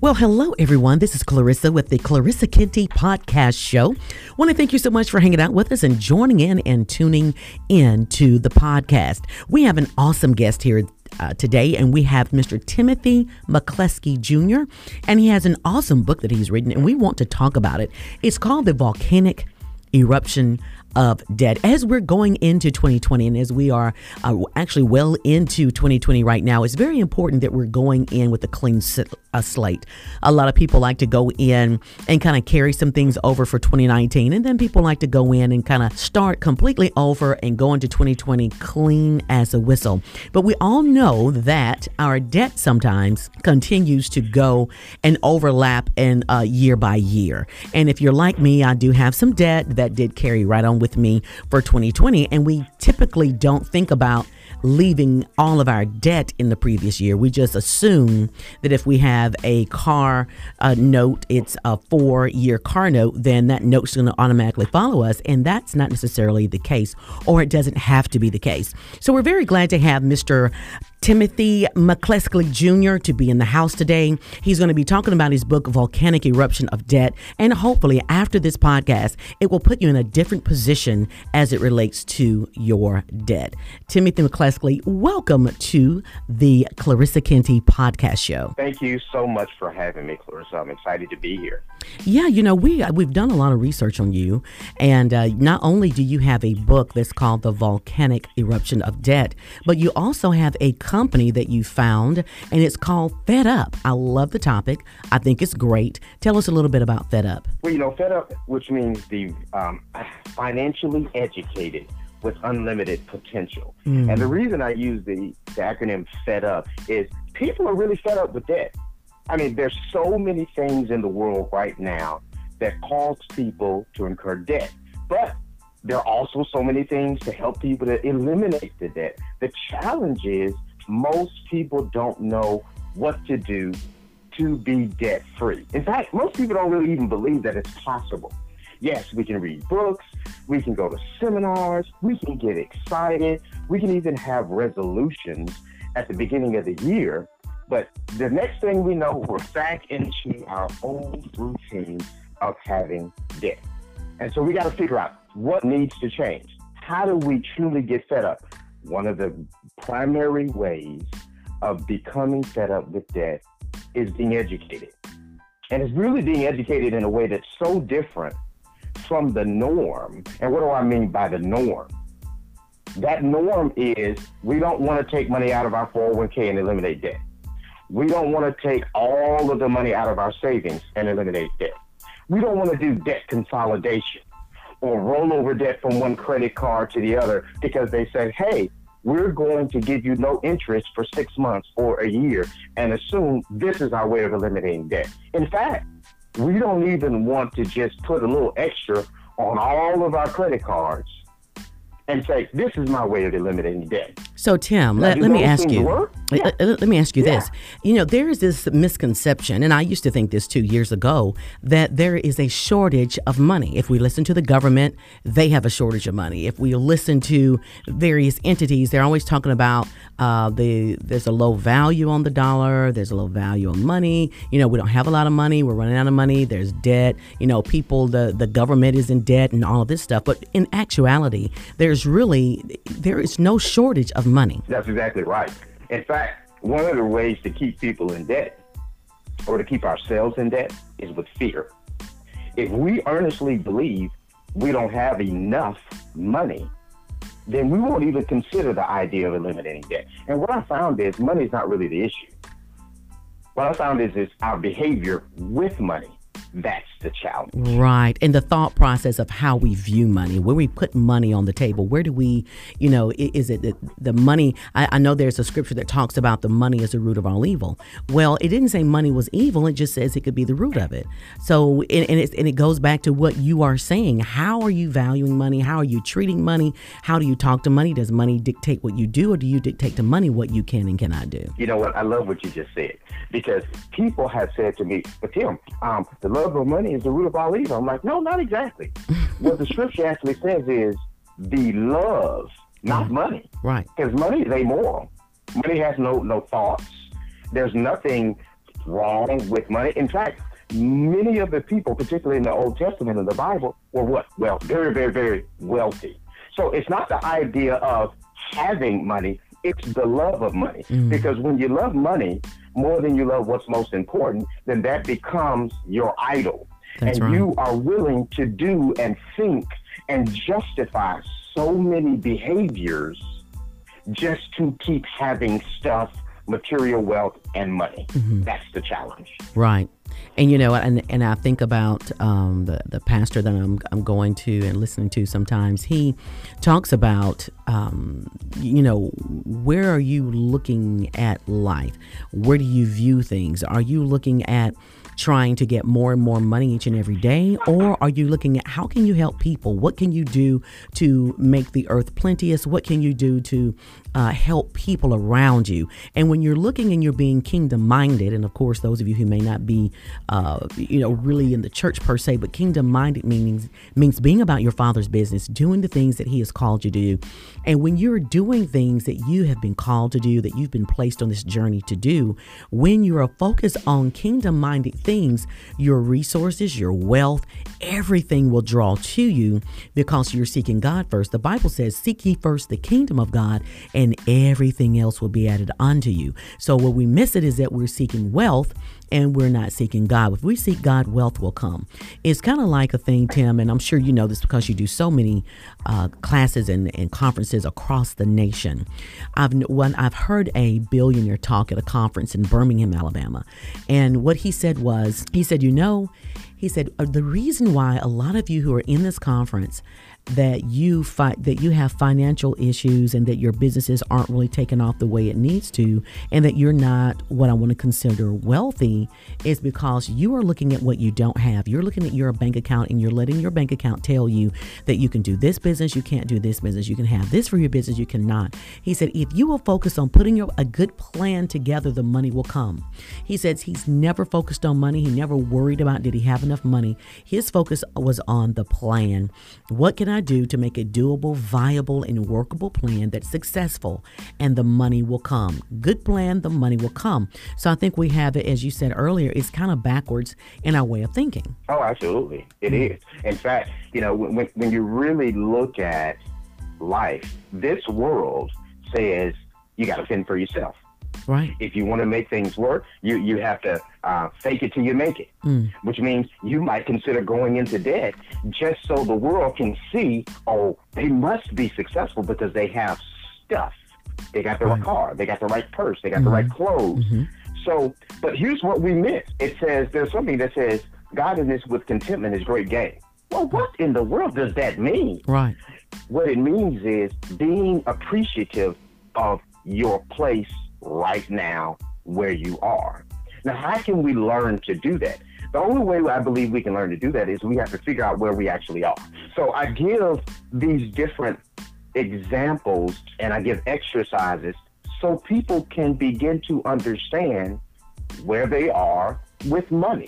Well, hello, everyone. This is Clarissa with the Clarissa Kenty Podcast Show. I want to thank you so much for hanging out with us and joining in and tuning in to the podcast. We have an awesome guest here today, and we have Mr. Timothy McCleskey Jr., and he has an awesome book that he's written, and we want to talk about it. It's called The Volcanic Eruption of Debt. As we're going into 2020 and as we are actually well into 2020 right now, it's very important that we're going in with a clean slate. A lot of people like to go in and kind of carry some things over for 2019, and then people like to go in and kind of start completely over and go into 2020 clean as a whistle. But we all know that our debt sometimes continues to go and overlap and year by year. And if you're like me, I do have some debt that did carry right on with me for 2020, and we typically don't think about leaving all of our debt in the previous year. We just assume that if we have a car note, it's a 4-year car note, then that note's going to automatically follow us, and that's not necessarily the case, or it doesn't have to be the case. So we're very glad to have Mr. Timothy McCleskey Jr. to be in the house today. He's going to be talking about his book, Volcanic Eruption of Debt, and hopefully after this podcast, it will put you in a different position as it relates to your debt. Timothy McCleskey, welcome to the Clarissa Kenty Podcast Show. Thank you so much for having me, Clarissa. I'm excited to be here. Yeah, you know, we've done a lot of research on you, and not only do you have a book that's called The Volcanic Eruption of Debt, but you also have a company that you found, and it's called Fed Up. I love the topic. I think it's great. Tell us a little bit about Fed Up. Well, you know, Fed Up, which means the financially educated with unlimited potential. And the reason I use the acronym Fed Up is people are really fed up with debt. I mean, there's so many things in the world right now that cause people to incur debt, but there are also so many things to help people to eliminate the debt. The challenge is most people don't know what to do to be debt-free. In fact, most people don't really even believe that it's possible. Yes, we can read books, we can go to seminars, we can get excited, we can even have resolutions at the beginning of the year, but the next thing we know, we're back into our old routine of having debt. And so we got to figure out what needs to change. How do we truly get fed up? One of the primary ways of becoming fed up with debt is being educated. And it's really being educated in a way that's so different from the norm. And what do I mean by the norm? That norm is we don't want to take money out of our 401k and eliminate debt. We don't want to take all of the money out of our savings and eliminate debt. We don't want to do debt consolidation or roll over debt from one credit card to the other because they said, hey, we're going to give you no interest for 6 months or a year and assume this is our way of eliminating debt. In fact, we don't even want to just put a little extra on all of our credit cards and say, this is my way of eliminating debt. So, Tim, let me ask you. Let me ask you this. You know, there is this misconception, and I used to think this 2 years ago, that there is a shortage of money. If we listen to the government, they have a shortage of money. If we listen to various entities, they're always talking about there's a low value on the dollar, there's a low value on money. You know, we don't have a lot of money, we're running out of money, there's debt. You know, the government is in debt and all of this stuff. But in actuality, there is no shortage of money. That's exactly right. In fact, one of the ways to keep people in debt or to keep ourselves in debt is with fear. If we earnestly believe we don't have enough money, then we won't even consider the idea of eliminating debt. And what I found is money is not really the issue. What I found is our behavior with money. That's the challenge. Right. And the thought process of how we view money, where we put money on the table, where do we, you know, is it the money? I know there's a scripture that talks about the money as the root of all evil. Well, it didn't say money was evil. It just says it could be the root of it. So, and it goes back to what you are saying. How are you valuing money? How are you treating money? How do you talk to money? Does money dictate what you do, or do you dictate to money what you can and cannot do? You know what? I love what you just said, because people have said to me, but Tim, the love of money is the root of all evil. I'm like, no, not exactly. What the scripture actually says is the love, not money. Right. Because money is amoral. Money has no thoughts. There's nothing wrong with money. In fact, many of the people, particularly in the Old Testament of the Bible, were what? Well, very, very, very wealthy. So it's not the idea of having money, it's the love of money. Because when you love money more than you love what's most important, then that becomes your idol. That's and right. You are willing to do and think and justify so many behaviors just to keep having stuff, material wealth, and money. That's the challenge. Right. And, and I think about the pastor that I'm going to and listening to sometimes. He talks about, where are you looking at life? Where do you view things? Are you looking at trying to get more and more money each and every day? Or are you looking at how can you help people? What can you do to make the earth plenteous? What can you do to help people around you? And when you're looking and you're being kingdom minded, and of course, those of you who may not be, really in the church per se, but kingdom minded means being about your Father's business, doing the things that He has called you to do. And when you're doing things that you have been called to do, that you've been placed on this journey to do, when you're focused on kingdom minded things, your resources, your wealth, everything will draw to you because you're seeking God first. The Bible says, seek ye first the kingdom of God and everything else will be added unto you. So where we miss it is that we're seeking wealth and we're not seeking God. If we seek God, wealth will come. It's kind of like a thing, Tim, and I'm sure you know this because you do so many classes and conferences across the nation. I've heard a billionaire talk at a conference in Birmingham, Alabama. And what he said was, he said, the reason why a lot of you who are in this conference that you have financial issues and that your businesses aren't really taking off the way it needs to, and that you're not what I want to consider wealthy, is because you are looking at what you don't have. You're looking at your bank account and you're letting your bank account tell you that you can do this business, you can't do this business, you can have this for your business, you cannot. He said, if you will focus on putting a good plan together, the money will come. He says he's never focused on money. He never worried about did he have enough money. His focus was on the plan. What can I do to make a doable, viable, and workable plan that's successful? And the money will come. Good plan, the money will come. So I think we have it, as you said earlier, it's kind of backwards in our way of thinking. Oh, absolutely. It is. In fact, when you really look at life, this world says you got to fend for yourself. Right. If you want to make things work, you have to fake it till you make it, which means you might consider going into debt just so the world can see, oh, they must be successful because they have stuff. They got the right car, they got the right purse, they got the right clothes. So, but here's what we miss. It says, there's something that says, godliness with contentment is great gain. Well, what in the world does that mean? Right. What it means is being appreciative of your place right now where you are. Now, how can we learn to do that? The only way I believe we can learn to do that is we have to figure out where we actually are. So I give these different examples and I give exercises so people can begin to understand where they are with money.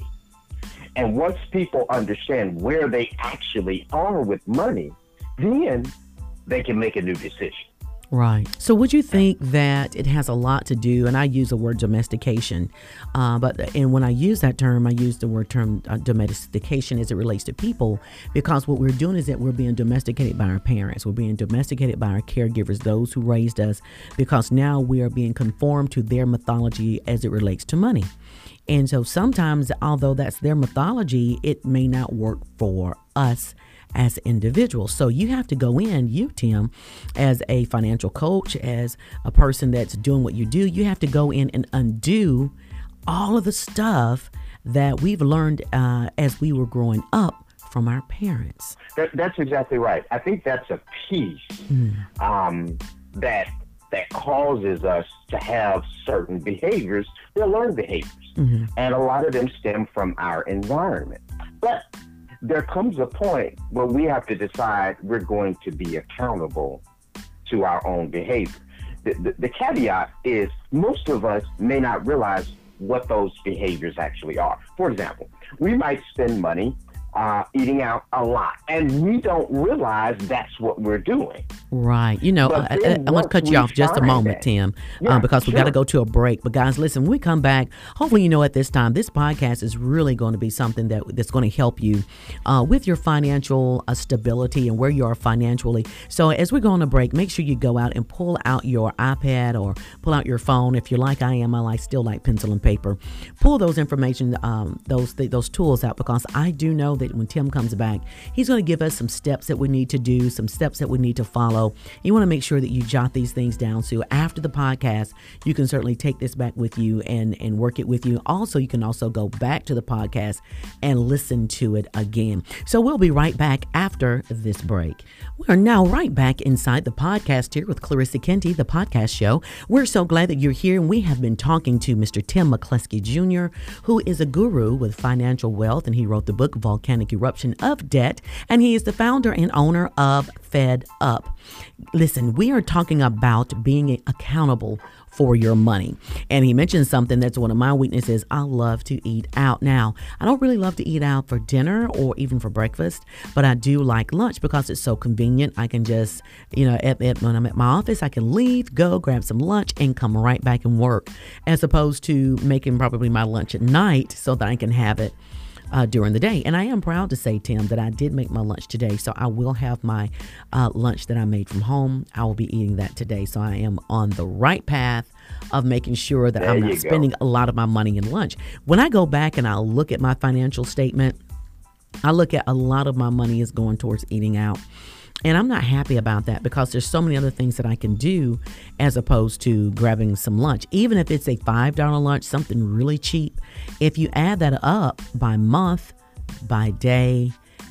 And once people understand where they actually are with money, then they can make a new decision. Right. So would you think that it has a lot to do, and I use the word domestication, and when I use that term, I use the word domestication as it relates to people, because what we're doing is that we're being domesticated by our parents. We're being domesticated by our caregivers, those who raised us, because now we are being conformed to their mythology as it relates to money. And so sometimes, although that's their mythology, it may not work for us as individuals. So you have to go in, you, Tim, as a financial coach, as a person that's doing what you do, you have to go in and undo all of the stuff that we've learned as we were growing up from our parents. That's exactly right. I think that's a piece that causes us to have certain behaviors. They're learned behaviors. And a lot of them stem from our environment. But there comes a point where we have to decide we're going to be accountable to our own behavior. The caveat is most of us may not realize what those behaviors actually are. For example, we might spend money eating out a lot. And we don't realize that's what we're doing. Right. You know, I'm going to cut you off just a moment, Tim, because we got to go to a break. But guys, listen, when we come back, hopefully, you know, at this time, this podcast is really going to be something that's going to help you with your financial stability and where you are financially. So as we go on a break, make sure you go out and pull out your iPad or pull out your phone. If you're like I am, still like pencil and paper. Pull those information, those tools out, because I do know that when Tim comes back, he's going to give us some steps that we need to do, some steps that we need to follow. You want to make sure that you jot these things down, so after the podcast, you can certainly take this back with you and work it with you. Also, you can also go back to the podcast and listen to it again. So we'll be right back after this break. We're now right back inside the podcast here with Clarissa Kenty, the podcast show. We're so glad that you're here, and we have been talking to Mr. Tim McCleskey Jr., who is a guru with financial wealth, and he wrote the book Volcanic Eruption of Debt, and he is the founder and owner of Fed Up. Listen, we are talking about being accountable for your money. And he mentioned something that's one of my weaknesses. I love to eat out. Now, I don't really love to eat out for dinner or even for breakfast, but I do like lunch because it's so convenient. I can just, you know, when I'm at my office, I can leave, go grab some lunch and come right back and work, as opposed to making probably my lunch at night so that I can have it during the day. And I am proud to say, Tim, that I did make my lunch today. So I will have my lunch that I made from home. I will be eating that today. So I am on the right path of making sure that I'm not spending a lot of my money in lunch. When I go back and I'll look at my financial statement, I look at a lot of my money is going towards eating out. And I'm not happy about that, because there's so many other things that I can do as opposed to grabbing some lunch. Even if it's a $5 lunch, something really cheap, if you add that up by month, by day,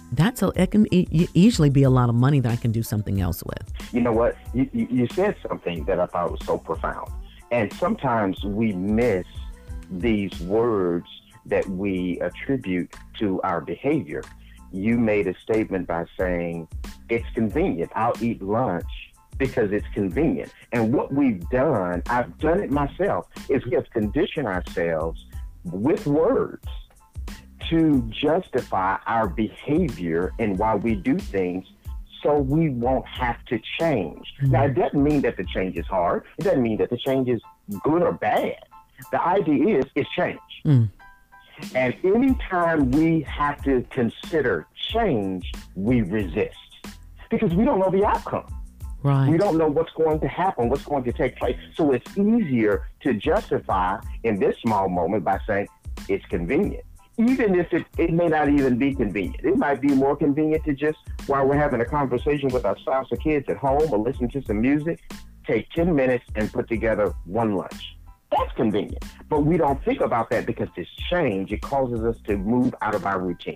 it can easily be a lot of money that I can do something else with. You know what? You said something that I thought was so profound. And sometimes we miss these words that we attribute to our behavior. You made a statement by saying, it's convenient. I'll eat lunch because it's convenient. And what we've done, I've done it myself, is we have conditioned ourselves with words to justify our behavior and why we do things, so we won't have to change. Mm-hmm. Now, it doesn't mean that the change is hard. It doesn't mean that the change is good or bad. The idea is it's change. Mm. And anytime we have to consider change, we resist, because we don't know the outcome. Right. We don't know what's going to happen, what's going to take place. So it's easier to justify in this small moment by saying it's convenient, even if it may not even be convenient. It might be more convenient to just, while we're having a conversation with our spouse or kids at home or listen to some music, take 10 minutes and put together one lunch. That's convenient. But we don't think about that because this change, it causes us to move out of our routine.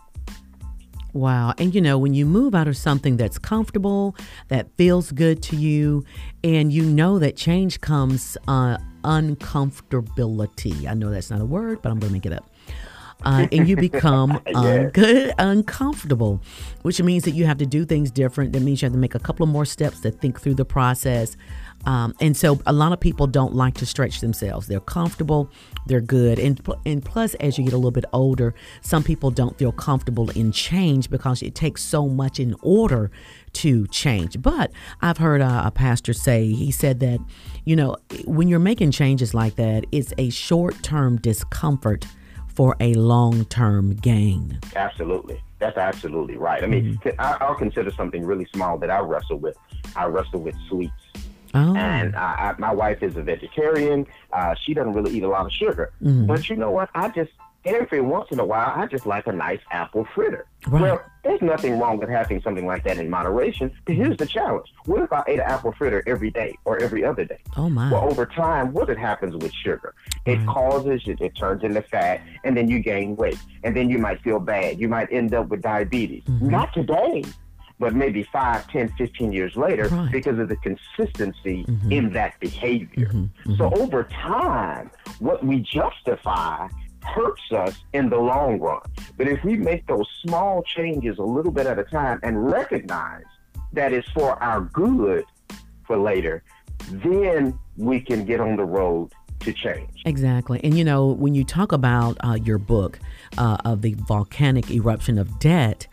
Wow. And you know, when you move out of something that's comfortable, that feels good to you, and you know that change comes uncomfortability. I know that's not a word, but I'm going to make it up. And you become uncomfortable, which means that you have to do things different. That means you have to make a couple of more steps to think through the process. And so a lot of people don't like to stretch themselves. They're comfortable, they're good. And plus, as you get a little bit older, some people don't feel comfortable in change because it takes so much in order to change. But I've heard a pastor say, he said that, you know, when you're making changes like that, it's a short-term discomfort for a long-term gain. Absolutely. That's absolutely right. I mean, I'll consider something really small that I wrestle with. I wrestle with sweets. Oh. And my wife is a vegetarian. She doesn't really eat a lot of sugar. Mm-hmm. But you know what? Every once in a while, I just like a nice apple fritter. Right. Well, there's nothing wrong with having something like that in moderation. But here's the challenge. What if I ate an apple fritter every day or every other day? Oh, my. Well, over time, what happens with sugar? It it turns into fat, and then you gain weight. And then you might feel bad. You might end up with diabetes. Mm-hmm. Not today, but maybe 5, 10, 15 years later, right, because of the consistency in that behavior. So over time, what we justify hurts us in the long run. But if we make those small changes a little bit at a time and recognize that it's for our good for later, then we can get on the road to change. Exactly. And, when you talk about your book of the volcanic eruption of debt,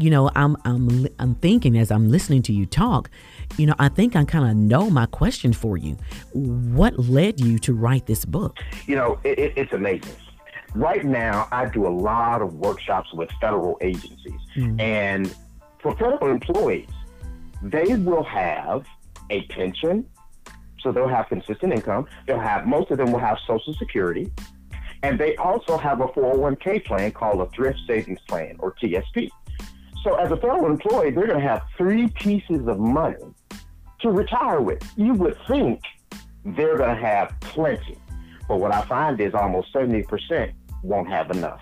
I'm thinking as I'm listening to you talk, I think I kind of know my question for you. What led you to write this book? It's amazing. Right now, I do a lot of workshops with federal agencies. And for federal employees, they will have a pension, so they'll have consistent income. Most of them will have Social Security, and they also have a 401k plan called a Thrift Savings Plan, or TSP. So as a federal employee, they're going to have 3 pieces of money to retire with. You would think they're going to have plenty, but what I find is almost 70% won't have enough.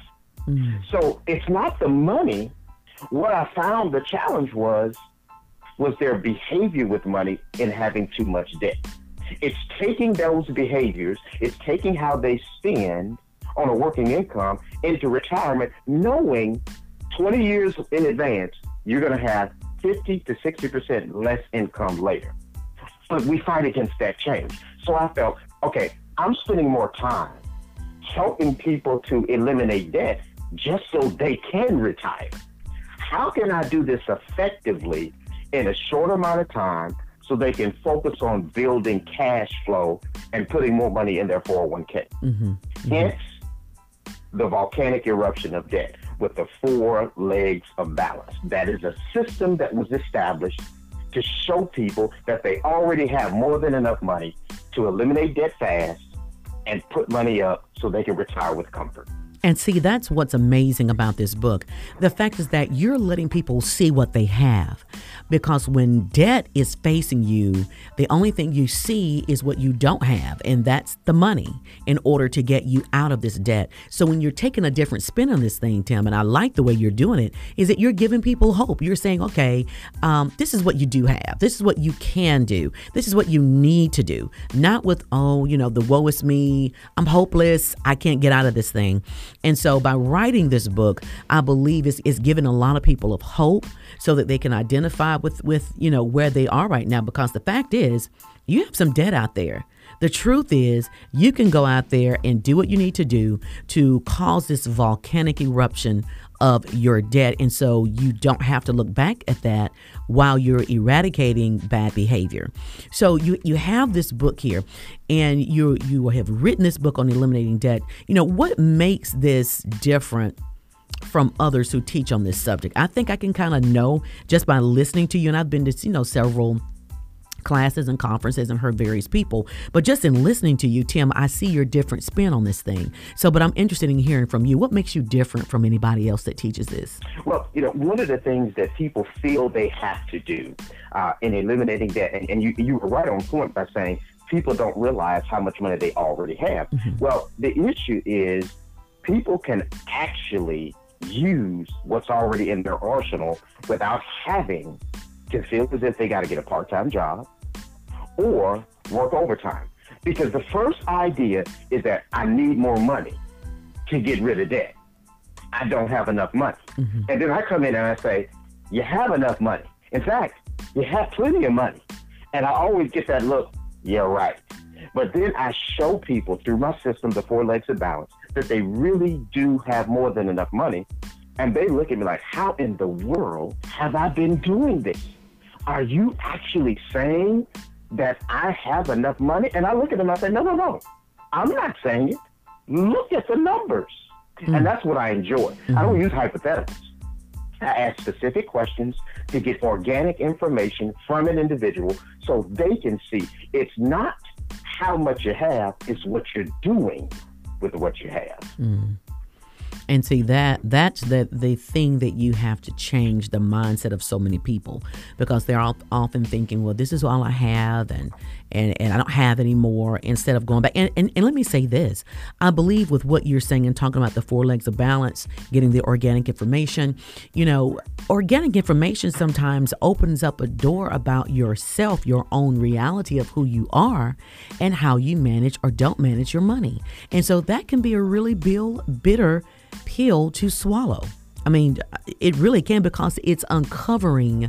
So it's not the money. What I found the challenge was their behavior with money in having too much debt. It's taking those behaviors, it's taking how they spend on a working income into retirement, knowing 20 years in advance, you're going to have 50 to 60% less income later. But we fight against that change. So I felt, okay, I'm spending more time helping people to eliminate debt just so they can retire. How can I do this effectively in a short amount of time so they can focus on building cash flow and putting more money in their 401k? Hence, the volcanic eruption of debt with the 4 legs of balance. That is a system that was established to show people that they already have more than enough money to eliminate debt fast and put money up so they can retire with comfort. And see, that's what's amazing about this book. The fact is that you're letting people see what they have. Because when debt is facing you, the only thing you see is what you don't have. And that's the money in order to get you out of this debt. So when you're taking a different spin on this thing, Tim, and I like the way you're doing it, is that you're giving people hope. You're saying, okay, this is what you do have. This is what you can do. This is what you need to do. Not with, the woe is me. I'm hopeless. I can't get out of this thing. And so by writing this book, I believe it's giving a lot of people of hope so that they can identify with where they are right now. Because the fact is, you have some debt out there. The truth is, you can go out there and do what you need to do to cause this volcanic eruption of your debt. And so you don't have to look back at that while you're eradicating bad behavior. So you have this book here, and you have written this book on eliminating debt. What makes this different from others who teach on this subject? I think I can kind of know just by listening to you, and I've been to several classes and conferences and heard various people, but just in listening to you, Tim, I see your different spin on this thing. So, but I'm interested in hearing from you. What makes you different from anybody else that teaches this? Well, one of the things that people feel they have to do in eliminating debt, and you were right on point by saying people don't realize how much money they already have. Well, the issue is people can actually use what's already in their arsenal without having to feel as if they got to get a part-time job or work overtime. Because the first idea is that I need more money to get rid of debt. I don't have enough money. And then I come in and I say, you have enough money. In fact, you have plenty of money. And I always get that look, yeah, right. But then I show people through my system, the 4 legs of balance, that they really do have more than enough money. And they look at me like, how in the world have I been doing this? Are you actually saying that I have enough money? And I look at them and I say, no, I'm not saying it. Look at the numbers. And that's what I enjoy. I don't use hypotheticals. I ask specific questions to get organic information from an individual so they can see it's not how much you have, it's what you're doing with what you have. And see, that's the thing that you have to change the mindset of so many people, because they're often thinking, well, this is all I have and I don't have any more, instead of going back. And let me say this. I believe with what you're saying and talking about the 4 legs of balance, getting the organic information, organic information sometimes opens up a door about yourself, your own reality of who you are and how you manage or don't manage your money. And so that can be a really bitter pill to swallow. I mean, it really can, because it's uncovering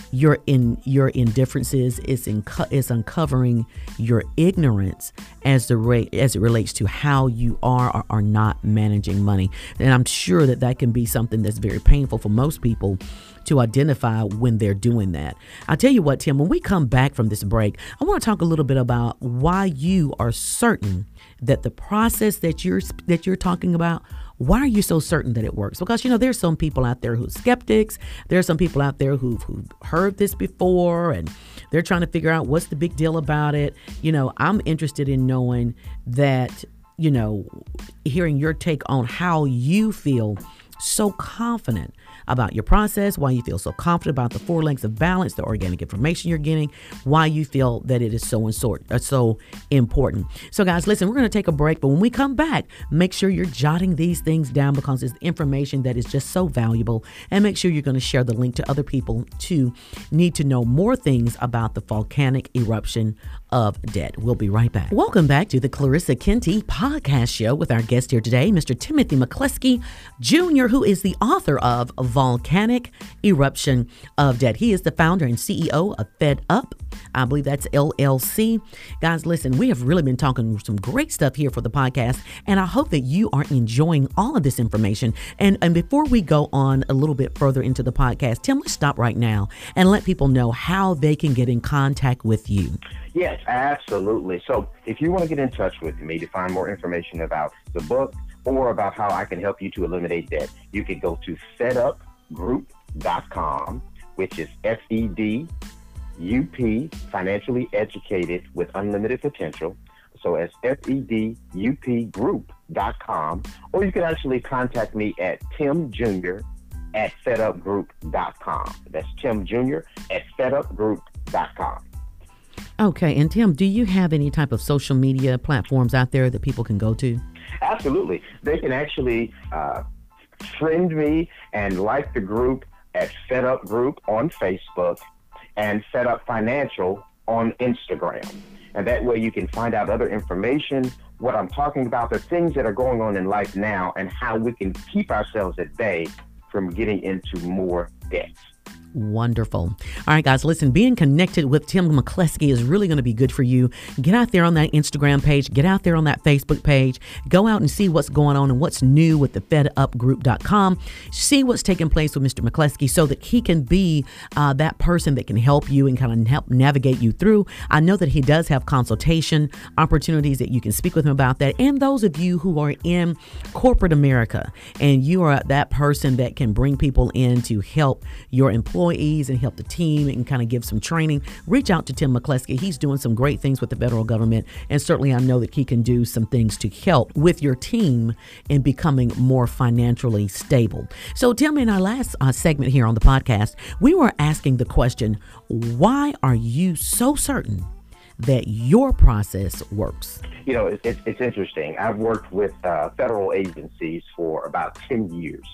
your indifferences, it's uncovering your ignorance as it relates to how you are or are not managing money. And I'm sure that can be something that's very painful for most people to identify when they're doing that. I'll tell you what, Tim, when we come back from this break, I want to talk a little bit about why you are certain that the process that you're talking about, why are you so certain that it works? Because, there's some people out there who's skeptics. There's some people out there who've heard this before and they're trying to figure out what's the big deal about it. I'm interested in knowing that, hearing your take on how you feel so confident about your process, why you feel so confident about the 4 legs of balance, the organic information you're getting, why you feel that it is so important. So guys, listen, we're going to take a break, but when we come back, make sure you're jotting these things down because it's information that is just so valuable, and make sure you're going to share the link to other people to need to know more things about the volcanic eruption of debt. We'll be right back. Welcome back to the Clarissa Kenty podcast show with our guest here today, Mr. Timothy McCleskey Jr., who is the author of Volcanic Eruption of Debt. He is the founder and CEO of Fed Up. I believe that's LLC. Guys, listen, we have really been talking some great stuff here for the podcast, and I hope that you are enjoying all of this information. And before we go on a little bit further into the podcast, Tim, let's stop right now and let people know how they can get in contact with you. Yes, absolutely. So if you want to get in touch with me to find more information about the book or about how I can help you to eliminate debt, you can go to fedupgroup.com, which is FEDUP, financially educated with unlimited potential. So it's FEDUPgroup.com, or you can actually contact me at Tim Jr. at fedupgroup.com. That's Tim Jr. at fedupgroup.com. Okay. And Tim, do you have any type of social media platforms out there that people can go to? Absolutely. They can actually friend me and like the group at Fed Up Group on Facebook and Fed Up Financial on Instagram. And that way you can find out other information, what I'm talking about, the things that are going on in life now, and how we can keep ourselves at bay from getting into more debt. Wonderful. All right, guys, listen, being connected with Tim McCleskey is really going to be good for you. Get out there on that Instagram page. Get out there on that Facebook page. Go out and see what's going on and what's new with the fedupgroup.com. See what's taking place with Mr. McCleskey so that he can be that person that can help you and kind of help navigate you through. I know that he does have consultation opportunities that you can speak with him about that. And those of you who are in corporate America and you are that person that can bring people in to help your employees and help the team and kind of give some training, reach out to Tim McCleskey. He's doing some great things with the federal government, and certainly I know that he can do some things to help with your team in becoming more financially stable. So Tim, in our last segment here on the podcast, we were asking the question, why are you so certain that your process works? It's interesting. I've worked with federal agencies for about 10 years.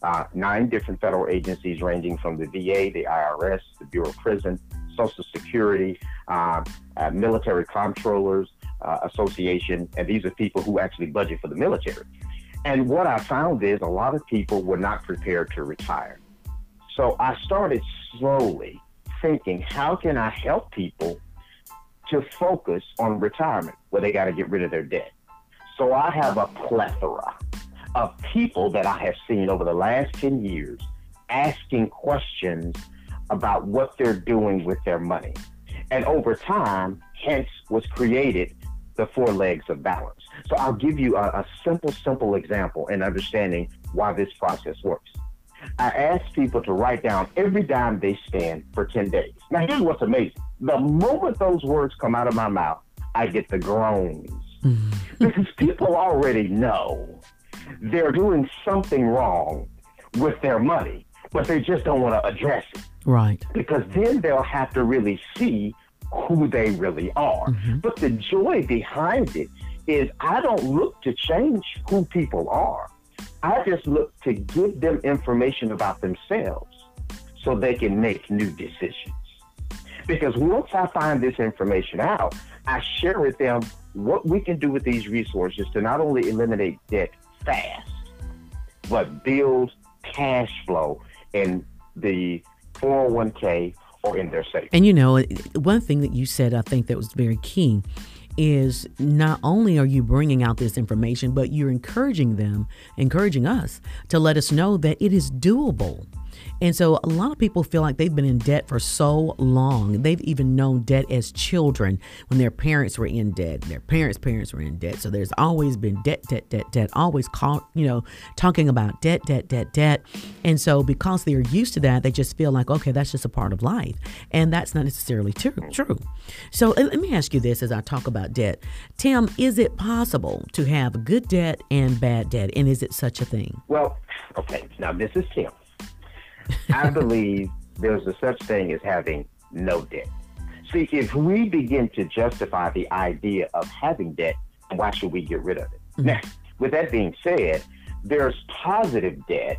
9 different federal agencies ranging from the VA, the IRS, the Bureau of Prison, Social Security, Military Comptrollers Association, and these are people who actually budget for the military. And what I found is a lot of people were not prepared to retire. So I started slowly thinking, how can I help people to focus on retirement where they got to get rid of their debt? So I have a plethora of people that I have seen over the last 10 years asking questions about what they're doing with their money. And over time, hence was created the 4 legs of balance. So I'll give you a simple example in understanding why this process works. I ask people to write down every dime they spend for 10 days. Now, here's what's amazing. The moment those words come out of my mouth, I get the groans. Because people already know they're doing something wrong with their money, but they just don't want to address it. Right. Because then they'll have to really see who they really are. But the joy behind it is I don't look to change who people are. I just look to give them information about themselves so they can make new decisions. Because once I find this information out, I share with them what we can do with these resources to not only eliminate debt fast, but build cash flow in the 401k or in their savings. And one thing that you said, I think that was very key, is not only are you bringing out this information, but you're encouraging us to let us know that it is doable. And so a lot of people feel like they've been in debt for so long. They've even known debt as children when their parents were in debt. Their parents were in debt. So there's always been debt, always talking about debt. And so because they're used to that, they just feel like, okay, that's just a part of life. And that's not necessarily true. So let me ask you this as I talk about debt. Tim, is it possible to have good debt and bad debt? And is it such a thing? Well, okay, now this is Tim. I believe there's a such thing as having no debt. See, if we begin to justify the idea of having debt, why should we get rid of it? Mm-hmm. Now, with that being said, there's positive debt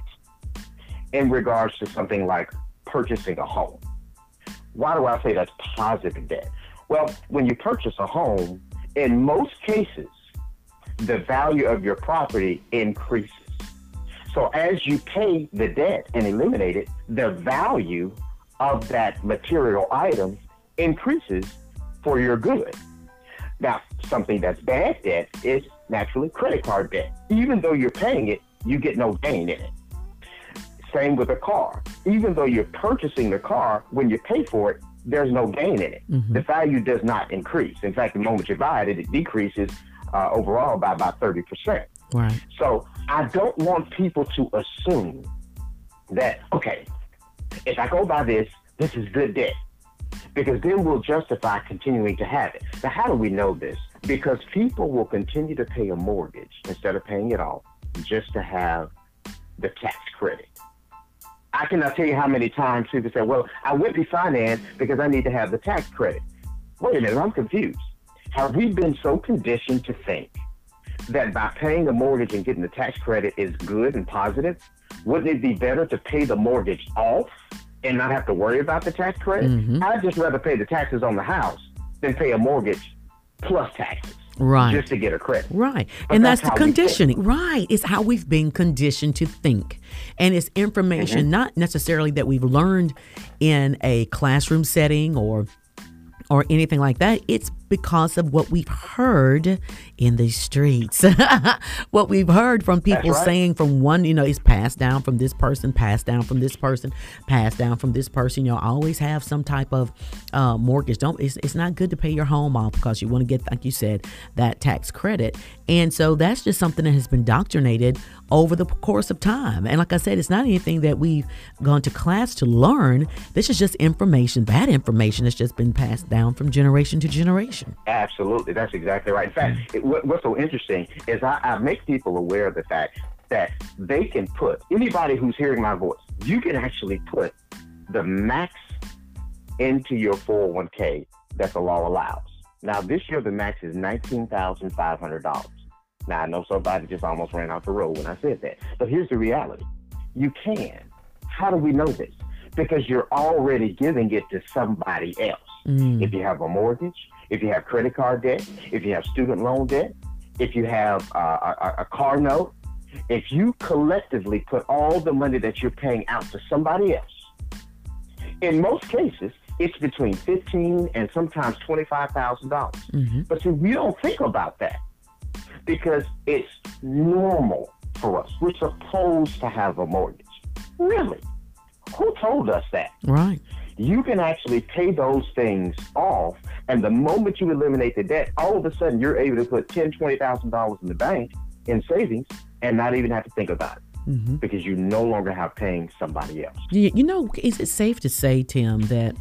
in regards to something like purchasing a home. Why do I say that's positive debt? Well, when you purchase a home, in most cases, the value of your property increases. So as you pay the debt and eliminate it, the value of that material item increases for your good. Now, something that's bad debt is naturally credit card debt. Even though you're paying it, you get no gain in it. Same with a car. Even though you're purchasing the car, when you pay for it, there's no gain in it. Mm-hmm. The value does not increase. In fact, the moment you buy it, it decreases overall by about 30%. Right. So I don't want people to assume that, okay, if I go buy this is good debt, because then we'll justify continuing to have it. Now, how do we know this? Because people will continue to pay a mortgage instead of paying it off just to have the tax credit. I cannot tell you how many times people say, well, I went refinance because I need to have the tax credit. Wait a minute, I'm confused. Have we been so conditioned to think that by paying the mortgage and getting the tax credit is good and positive? Wouldn't it be better to pay the mortgage off and not have to worry about the tax credit? Mm-hmm. I'd just rather pay the taxes on the house than pay a mortgage plus taxes. Right. Just to get a credit. Right. But and that's the conditioning. Right. It's how we've been conditioned to think. And it's information, not necessarily that we've learned in a classroom setting or anything like that. It's because of what we've heard in the streets, what we've heard from people saying from one, it's passed down from this person, passed down from this person, passed down from this person. Always have some type of mortgage. It's not good to pay your home off because you want to get, like you said, that tax credit. And so that's just something that has been indoctrinated over the course of time. And like I said, it's not anything that we've gone to class to learn. This is just information, bad information that's just been passed down from generation to generation. Absolutely. That's exactly right. In fact, what's so interesting is I make people aware of the fact that they can put, anybody who's hearing my voice, you can actually put the max into your 401k that the law allows. Now, this year, the max is $19,500. Now, I know somebody just almost ran off the road when I said that. But here's the reality. You can. How do we know this? Because you're already giving it to somebody else. If you have a mortgage, if you have credit card debt, if you have student loan debt, if you have a car note, if you collectively put all the money that you're paying out to somebody else, in most cases, it's between $15,000 and sometimes $25,000. But see, we don't think about that because it's normal for us. We're supposed to have a mortgage. Really? Who told us that? Right. You can actually pay those things off, and the moment you eliminate the debt, all of a sudden you're able to put $10,000, $20,000 in the bank in savings and not even have to think about it because you no longer have paying somebody else. Is it safe to say, Tim, that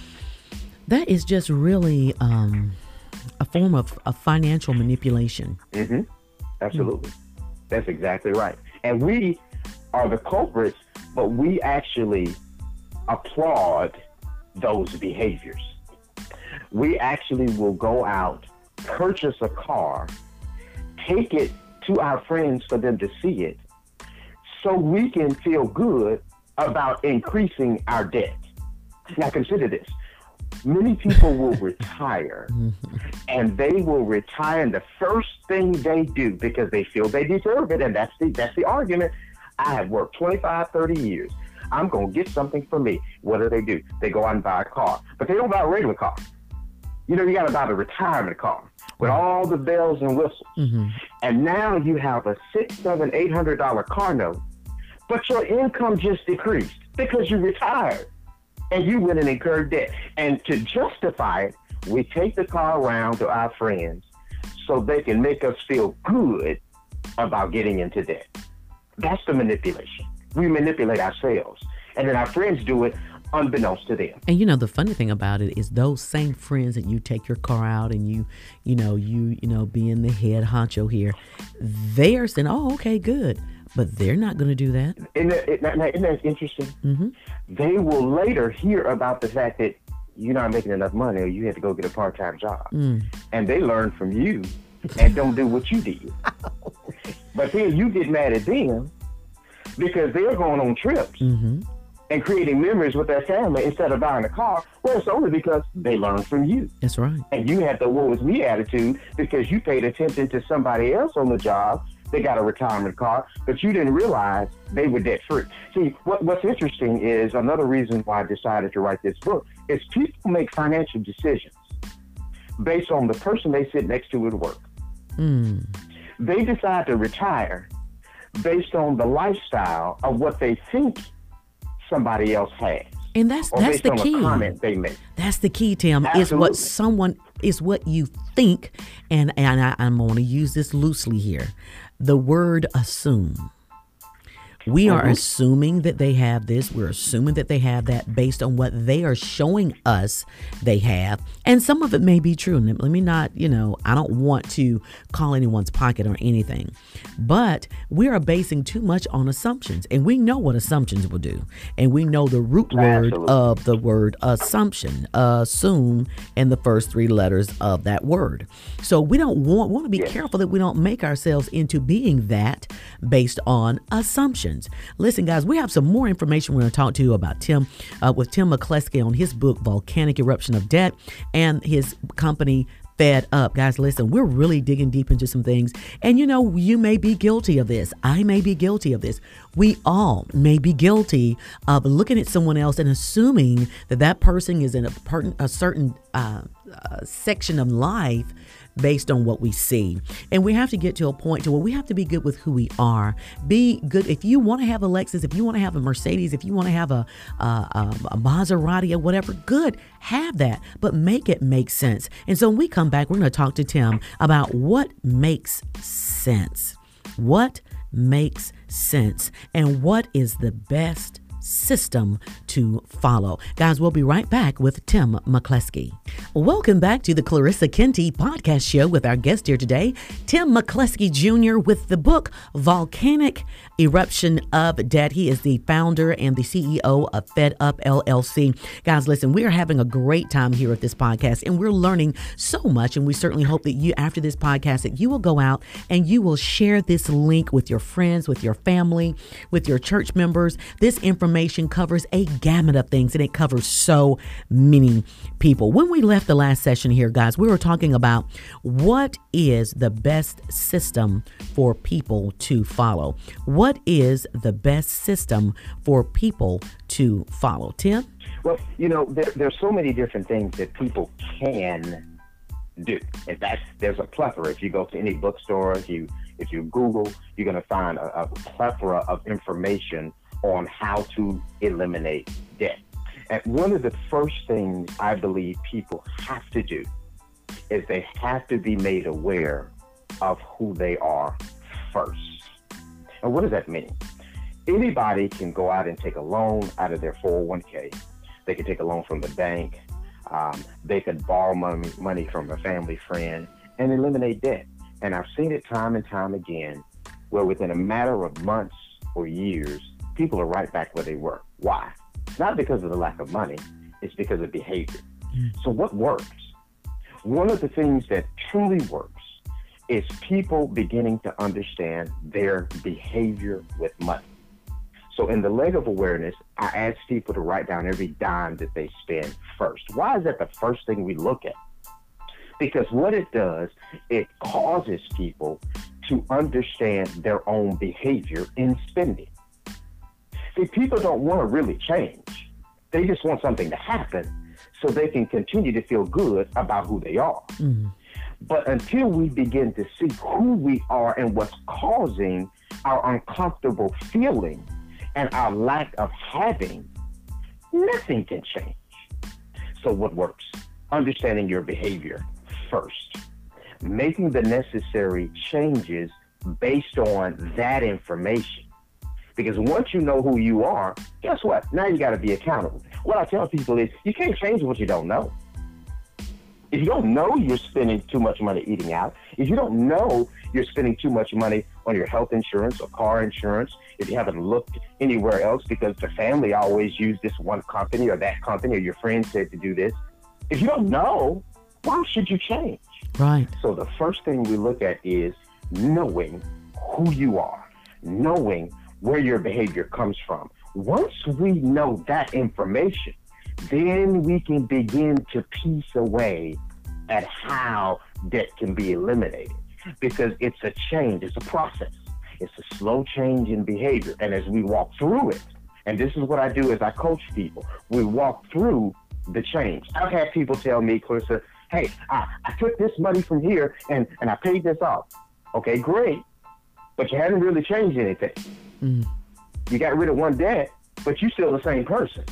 is just really a form of financial manipulation? Absolutely. That's exactly right. And we are the culprits, but we actually applaud those behaviors. We actually will go out, purchase a car, take it to our friends for them to see it, so we can feel good about increasing our debt. Now consider this. Many people will retire and they will retire, and the first thing they do, because they feel they deserve it, and that's the argument. I have worked 25, 30 years. I'm going to get something for me. What do? They go out and buy a car. But they don't buy a regular car. You got to buy the retirement car with all the bells and whistles. Mm-hmm. And now you have a $600, $700, $800 car note, but your income just decreased because you retired and you went and incurred debt. And to justify it, we take the car around to our friends so they can make us feel good about getting into debt. That's the manipulation. We manipulate ourselves, and then our friends do it unbeknownst to them. And the funny thing about it is those same friends that you take your car out and you being the head honcho here, they are saying, "Oh, okay, good," but they're not going to do that. Isn't that interesting? Mm-hmm. They will later hear about the fact that you're not making enough money or you had to go get a part-time job, and they learn from you and don't do what you did. But then you get mad at them because they're going on trips and creating memories with their family instead of buying a car. Well, it's only because they learned from you. That's right. And you had the woe was me attitude because you paid attention to somebody else on the job. They got a retirement car, but you didn't realize they were debt free. See, what's interesting is another reason why I decided to write this book is people make financial decisions based on the person they sit next to at work. They decide to retire based on the lifestyle of what they think somebody else has. And that's the key. A comment they make. That's the key, Tim. Absolutely. Is what you think, and I'm going to use this loosely here. The word assume. We are assuming that they have this. We're assuming that they have that based on what they are showing us they have. And some of it may be true. Let me not, I don't want to call anyone's pocket or anything. But we are basing too much on assumptions. And we know what assumptions will do. And we know the root word of the word assumption, assume, and the first three letters of that word. So we don't want to be careful that we don't make ourselves into being that based on assumptions. Listen, guys, we have some more information we're going to talk to you about with Tim McCleskey on his book, Volcanic Eruption of Debt, and his company, Fed Up. Guys, listen, we're really digging deep into some things. And you may be guilty of this. I may be guilty of this. We all may be guilty of looking at someone else and assuming that person is in a certain section of life based on what we see. And we have to get to a point to where we have to be good with who we are. Be good. If you want to have a Lexus, if you want to have a Mercedes, if you want to have a Maserati or whatever, good, have that, but make it make sense. And so when we come back, we're going to talk to Tim about what makes sense. What makes sense and what is the best system to follow. Guys, we'll be right back with Tim McCleskey. Welcome back to the Clarissa Kenty podcast show with our guest here today, Tim McCleskey Jr. with the book Volcanic Eruption of Debt. He is the founder and the CEO of Fed Up LLC. Guys, listen, we are having a great time here at this podcast and we're learning so much, and we certainly hope that you, after this podcast, that you will go out and you will share this link with your friends, with your family, with your church members. This information covers a gamut of things, and it covers so many people. When we left the last session here, guys, we were talking about what is the best system for people to follow. What is the best system for people to follow? Tim? Well, there's so many different things that people can do. In fact, there's a plethora. If you go to any bookstore, if you Google, you're going to find a plethora of information on how to eliminate debt. And one of the first things I believe people have to do is they have to be made aware of who they are first. And what does that mean? Anybody can go out and take a loan out of their 401k. They can take a loan from the bank. They could borrow money from a family friend and eliminate debt. And I've seen it time and time again where within a matter of months or years, people are right back where they were. Why? It's not because of the lack of money. It's because of behavior. So what works? One of the things that truly works is people beginning to understand their behavior with money. So in the leg of awareness, I ask people to write down every dime that they spend first. Why is that the first thing we look at? Because what it does, it causes people to understand their own behavior in spending. See, people don't want to really change. They just want something to happen so they can continue to feel good about who they are. Mm-hmm. But until we begin to see who we are and what's causing our uncomfortable feeling and our lack of having, nothing can change. So what works? Understanding your behavior first. Making the necessary changes based on that information. Because once you know who you are, guess what? Now you got to be accountable. What I tell people is you can't change what you don't know. If you don't know you're spending too much money eating out, if you don't know you're spending too much money on your health insurance or car insurance, if you haven't looked anywhere else because the family always used this one company or that company or your friend said to do this, if you don't know, why should you change? Right. So the first thing we look at is knowing who you are, knowing where your behavior comes from. Once we know that information, then we can begin to piece away at how debt can be eliminated, because it's a change, it's a process. It's a slow change in behavior. And as we walk through it, and this is what I do as I coach people, we walk through the change. I've had people tell me, Clarissa, hey, I took this money from here and I paid this off. Okay, great. But you haven't really changed anything. Mm. You got rid of one debt, but you're still the same person.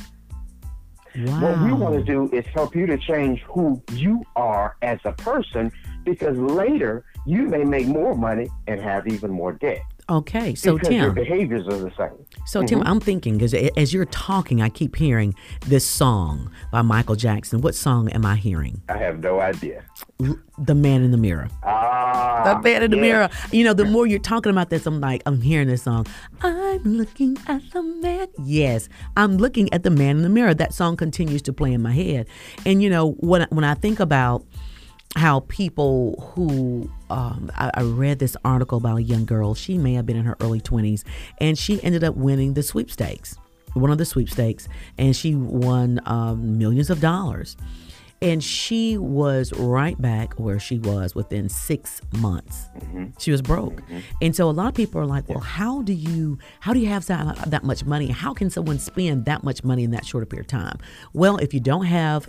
Wow. What we want to do is help you to change who you are as a person, because later you may make more money and have even more debt. Okay, so because Tim, your behaviors are the same. So Tim, I'm thinking, because as you're talking, I keep hearing this song by Michael Jackson. What song am I hearing? I have no idea. The Man in the Mirror. The Man in the Mirror. You know, the more you're talking about this, I'm hearing this song. I'm looking at the man. Yes, I'm looking at the man in the mirror. That song continues to play in my head. And, you know, when I think about how people who, I read this article about a young girl, she may have been in her early 20s, and she ended up winning the sweepstakes, one of the sweepstakes, and she won millions of dollars. And she was right back where she was within 6 months. Mm-hmm. She was broke. Mm-hmm. And so a lot of people are like, well, how do you have that much money? How can someone spend that much money in that short a period of time? Well, if you don't have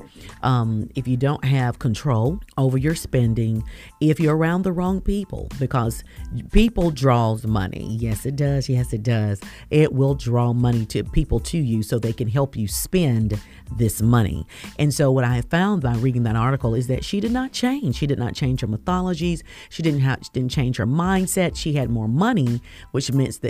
control over your spending, if you're around the wrong people, because people draws money. Yes, it does. Yes, it does. It will draw money to people to you so they can help you spend this money. And so what I have found by reading that article is that she did not change. She did not change her mythologies. She didn't change her mindset. She had more money, which meant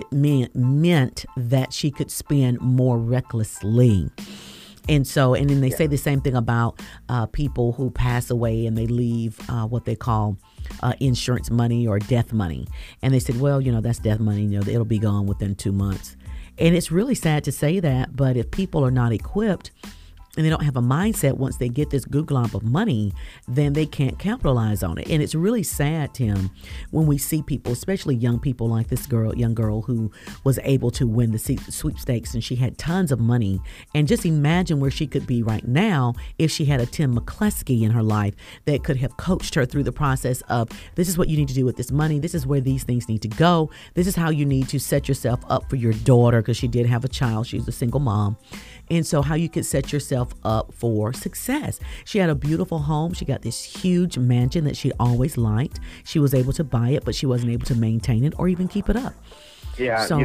that she could spend more recklessly. And then they say the same thing about people who pass away and they leave what they call insurance money or death money. And they said, well, that's death money. It'll be gone within 2 months. And it's really sad to say that, but if people are not equipped and they don't have a mindset, once they get this glomp of money, then they can't capitalize on it. And it's really sad, Tim, when we see people, especially young people like this young girl who was able to win the sweepstakes, and she had tons of money. And just imagine where she could be right now if she had a Tim McCleskey in her life that could have coached her through the process of, this is what you need to do with this money. This is where these things need to go. This is how you need to set yourself up for your daughter, because she did have a child. She was a single mom. And so how you could set yourself up for success. She had a beautiful home. She got this huge mansion that she always liked. She was able to buy it, but she wasn't able to maintain it or even keep it up. Yeah, so,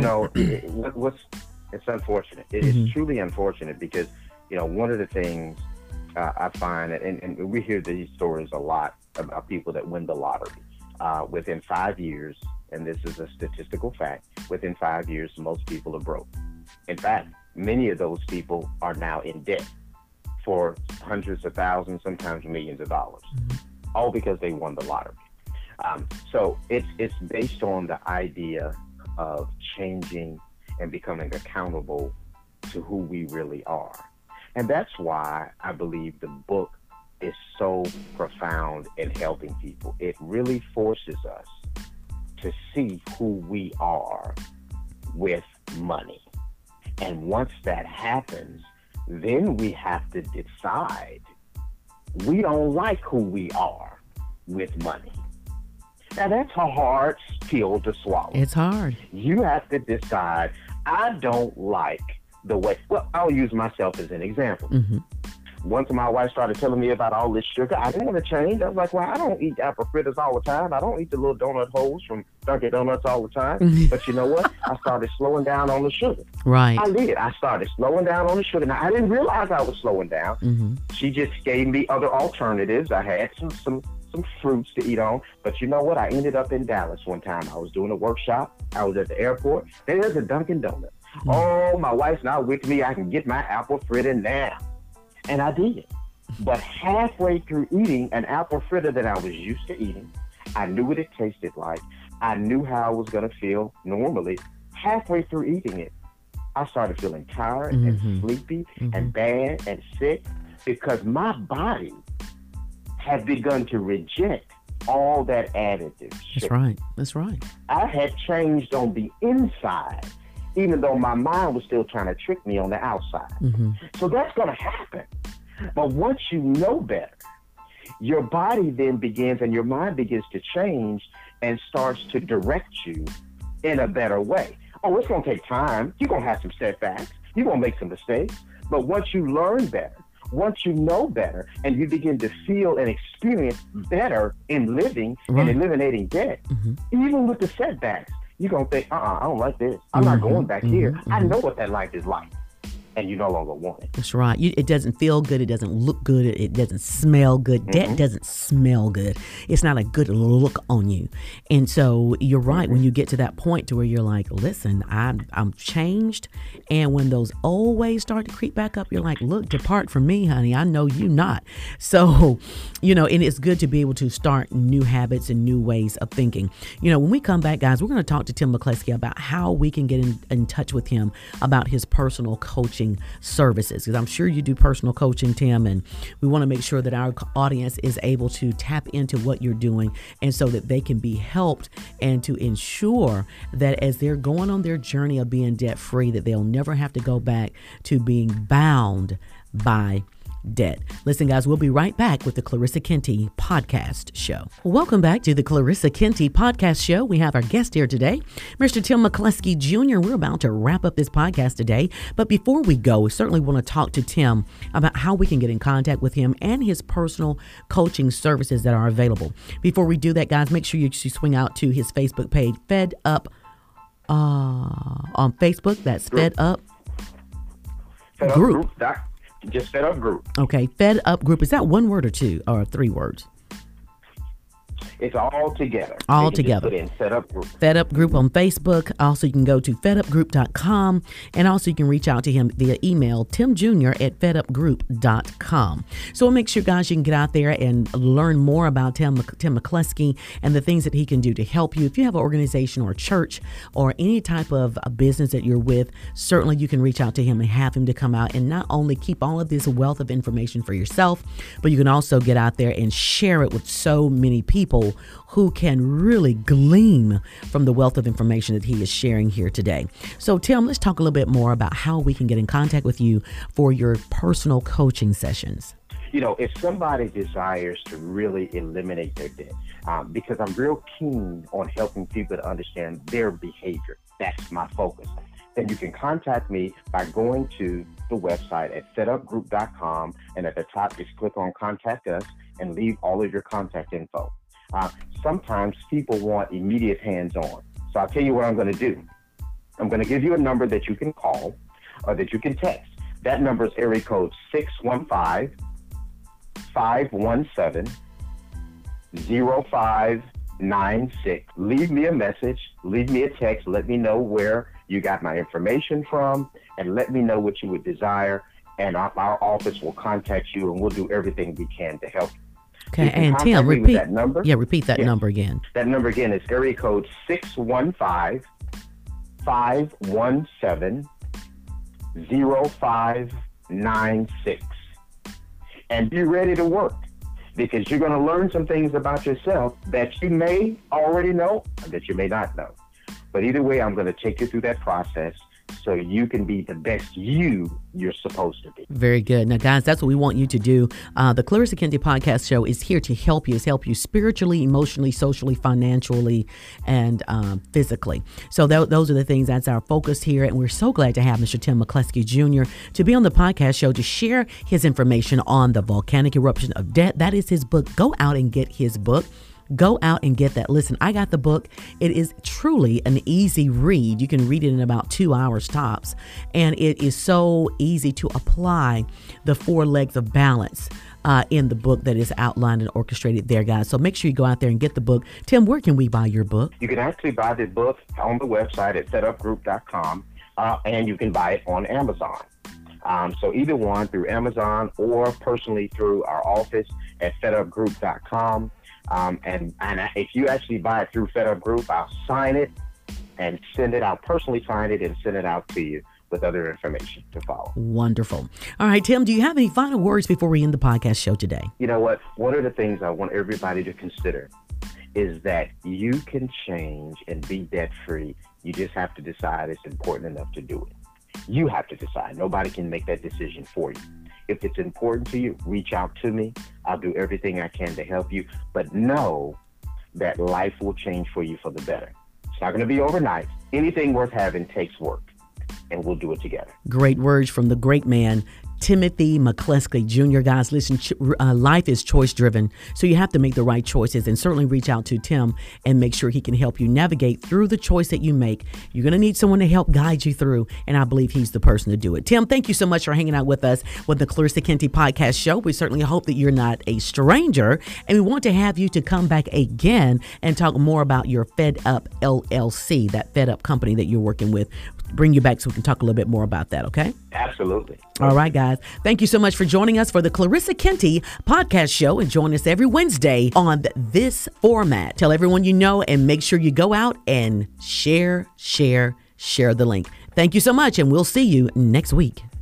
it's unfortunate. It is truly unfortunate because, one of the things I find, and we hear these stories a lot about people that win the lottery. Within 5 years, and this is a statistical fact, within 5 years, most people are broke. In fact, many of those people are now in debt for hundreds of thousands, sometimes millions of dollars, all because they won the lottery. So it's based on the idea of changing and becoming accountable to who we really are. And that's why I believe the book is so profound in helping people. It really forces us to see who we are with money. And once that happens, then we have to decide we don't like who we are with money. Now, that's a hard pill to swallow. It's hard. You have to decide, I don't like the way, well, I'll use myself as an example. Mm-hmm. Once my wife started telling me about all this sugar, I didn't want to change. I was like, well, I don't eat apple fritters all the time. I don't eat the little donut holes from Dunkin' Donuts all the time. But you know what? I started slowing down on the sugar. Right. I did. I started slowing down on the sugar. Now, I didn't realize I was slowing down. Mm-hmm. She just gave me other alternatives. I had some fruits to eat on. But you know what? I ended up in Dallas one time. I was doing a workshop. I was at the airport. There's a Dunkin' Donuts. Mm-hmm. Oh, my wife's not with me. I can get my apple fritter now. And I did. But halfway through eating an apple fritter that I was used to eating, I knew what it tasted like. I knew how I was going to feel normally. Halfway through eating it, I started feeling tired and sleepy and bad and sick because my body had begun to reject all that additive shit. That's right. That's right. I had changed on the inside, even though my mind was still trying to trick me on the outside. Mm-hmm. So that's going to happen. But once you know better, your body then begins and your mind begins to change and starts to direct you in a better way. Oh, it's going to take time. You're going to have some setbacks. You're going to make some mistakes. But once you learn better, once you know better, and you begin to feel and experience better in living and eliminating debt, even with the setbacks, you're going to think, I don't like this. I'm not going back here. I know what that life is like. And you no longer want it. That's right. It doesn't feel good. It doesn't look good. It doesn't smell good. Debt doesn't smell good. It's not a good look on you. And so you're right. When you get to that point to where you're like, listen, I'm changed. And when those old ways start to creep back up, you're like, look, depart from me, honey. I know you not. So, and it's good to be able to start new habits and new ways of thinking. When we come back, guys, we're going to talk to Tim McCleskey about how we can get in touch with him about his personal coaching services, because I'm sure you do personal coaching, Tim, and we want to make sure that our audience is able to tap into what you're doing and so that they can be helped and to ensure that as they're going on their journey of being debt free, that they'll never have to go back to being bound by debt. Listen, guys, we'll be right back with the Clarissa Kenty Podcast Show. Welcome back to the Clarissa Kenty Podcast Show. We have our guest here today, Mr. Tim McCleskey Jr. We're about to wrap up this podcast today. But before we go, we certainly want to talk to Tim about how we can get in contact with him and his personal coaching services that are available. Before we do that, guys, make sure you swing out to his Facebook page, Fed Up on Facebook. That's Fed Up Group. Just Fed Up Group. Okay, Fed Up Group. Is that one word or two or three words? It's all together. All together. Put in Fed Up Group. Fed Up Group on Facebook. Also, you can go to fedupgroup.com. And also, you can reach out to him via email, timjr@fedupgroup.com. So make sure, guys, you can get out there and learn more about Tim McCleskey and the things that he can do to help you. If you have an organization or a church or any type of a business that you're with, certainly you can reach out to him and have him to come out and not only keep all of this wealth of information for yourself, but you can also get out there and share it with so many people who can really glean from the wealth of information that he is sharing here today. So, Tim, let's talk a little bit more about how we can get in contact with you for your personal coaching sessions. If somebody desires to really eliminate their debt, because I'm real keen on helping people to understand their behavior, that's my focus, then you can contact me by going to the website at fedupgroup.com, and at the top, just click on Contact Us and leave all of your contact info. Sometimes people want immediate hands-on. So I'll tell you what I'm going to do. I'm going to give you a number that you can call or that you can text. That number is area code 615-517-0596. Leave me a message. Leave me a text. Let me know where you got my information from and let me know what you would desire. And our office will contact you and we'll do everything we can to help you. Okay, and Tim, repeat that number. Yeah, repeat that number again. That number again is area code 615-517-0596. And be ready to work, because you're going to learn some things about yourself that you may already know and that you may not know. But either way, I'm going to take you through that process so you can be the best you're supposed to be. Very good. Now, guys, that's what we want you to do. The Clarissa Kente Podcast Show is here to help you, spiritually, emotionally, socially, financially, and physically. So those are the things. That's our focus here. And we're so glad to have Mr. Tim McCleskey Jr. to be on the podcast show to share his information on the volcanic eruption of death. That is his book. Go out and get his book. Go out and get that. Listen, I got the book. It is truly an easy read. You can read it in about 2 hours tops. And it is so easy to apply the 4 legs of balance in the book that is outlined and orchestrated there, guys. So make sure you go out there and get the book. Tim, where can we buy your book? You can actually buy this book on the website at fedupgroup.com, and you can buy it on Amazon. So either one, through Amazon or personally through our office at fedupgroup.com. And if you actually buy it through FedUp Group, I'll sign it and send it. I'll personally sign it and send it out to you with other information to follow. Wonderful. All right, Tim, do you have any final words before we end the podcast show today? You know what? One of the things I want everybody to consider is that you can change and be debt-free. You just have to decide it's important enough to do it. You have to decide. Nobody can make that decision for you. If it's important to you, reach out to me. I'll do everything I can to help you. But know that life will change for you for the better. It's not going to be overnight. Anything worth having takes work, and we'll do it together. Great words from the great man, Timothy McCleskey Jr. Guys, listen, life is choice driven, so you have to make the right choices, and certainly reach out to Tim and make sure he can help you navigate through the choice that you make. You're going to need someone to help guide you through, and I believe he's the person to do it. Tim, thank you so much for hanging out with us with the Clarissa Kente Podcast Show. We certainly hope that you're not a stranger, and we want to have you to come back again and talk more about your Fed Up LLC, that Fed Up company that you're working with. Bring you back so we can talk a little bit more about that, okay? Absolutely. All right, guys. Thank you so much for joining us for the Clarissa Kente Podcast Show, and join us every Wednesday on this format. Tell everyone you know, and make sure you go out and share the link. Thank you so much, and we'll see you next week.